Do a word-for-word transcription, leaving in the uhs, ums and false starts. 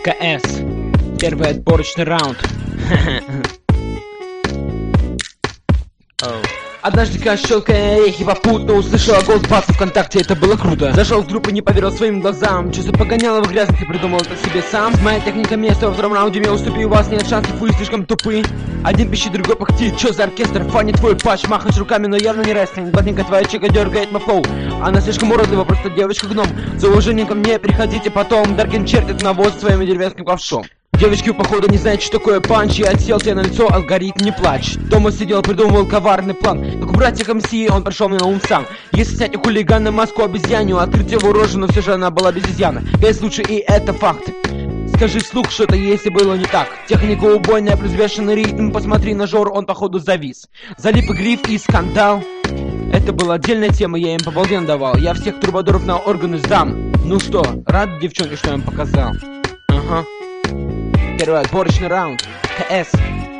КС. Первый отборочный раунд. Однажды, когда щелкая орехи попутно, услышала голос баса ВКонтакте, это было круто. Зашел в группу, не поверил своим глазам. Чувство погоняло в грязных, ты придумал это себе сам. Моя техника места во втором раунде мне уступи, у вас нет шансов, вы слишком тупы. Один пищит, другой пахтит, чё за оркестр? Фанит твой патч, махаешь руками, но явно не рестлинг. Блатненько твоя чека дергает мой флоу. Она слишком уродлива, просто девочка-гном. За уважением ко мне приходите потом. Даркин чертит навоз своим деревенским ковшом. Девочки, походу, не знают, что такое панч. Я отсел тебе на лицо, алгоритм, не плачь. Дома сидел, придумывал коварный план. Как у братьев МС, он пришел мне на ум сам. Если снять у хулигана маску обезьяню, открыть его рожу, но все же она была без изъяна. Весь лучше, и это факт. Скажи вслух, что-то если было не так. Техника убойная, плюс бешеный ритм. Посмотри на Жор, он походу завис. Залип и гриф и скандал. Это была отдельная тема, я им по балден давал. Я всех трубадуров на органы сдам. Ну что, рад, девчонки, что я им показал? Ага. Первый отборочный раунд. КС.